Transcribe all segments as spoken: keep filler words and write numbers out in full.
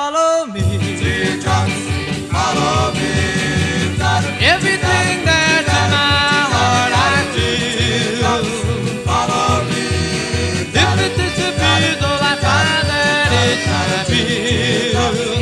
follow me. Teardrops follow me. Everything that's in my heart I feel. Follow me. If it disappears, all I find that it's real.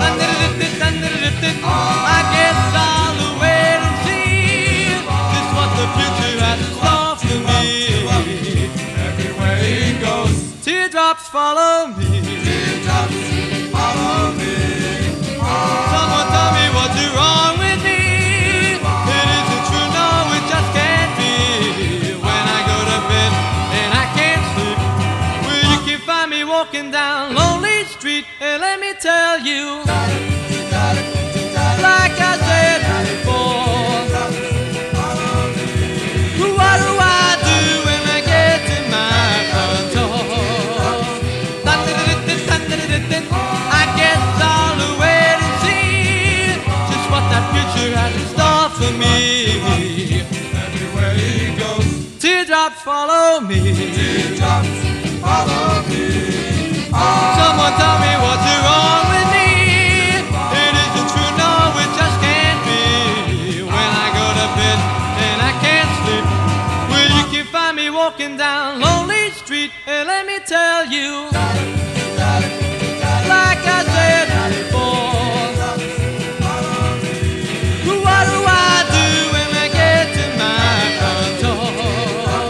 I guess I'll wait and see just what the future has in store for me. Everywhere he goes, Teardrops follow me. teardrops follow me. Someone tell me what's wrong with me. It isn't true, no, it just can't be. When I go to bed and I can't sleep, well, you can find me walking down lonely street. And let me tell you, like I said before, what do I do when I get to my front door? I guess I'll wait and see just what that future has in store for me. Everywhere he goes, Teardrops follow me. teardrops follow me. Someone tell me what's wrong with me. It isn't true, no, it just can't be. When I go to bed and I can't sleep, well, you can find me walking down lonely street. And let me tell you, like I said before, what do I do when I get to my front door?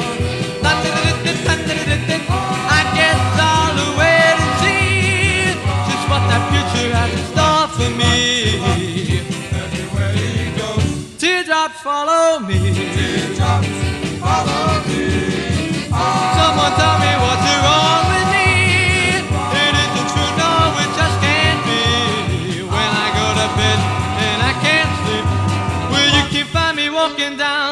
I guess I'll wait and see just what that future has in store for me. Everywhere he goes, Teardrops follow me. teardrops follow me. Someone tell me what's wrong with me. It isn't true, no, it just can't be. When I go to bed and I can't sleep, well, you can find me walking down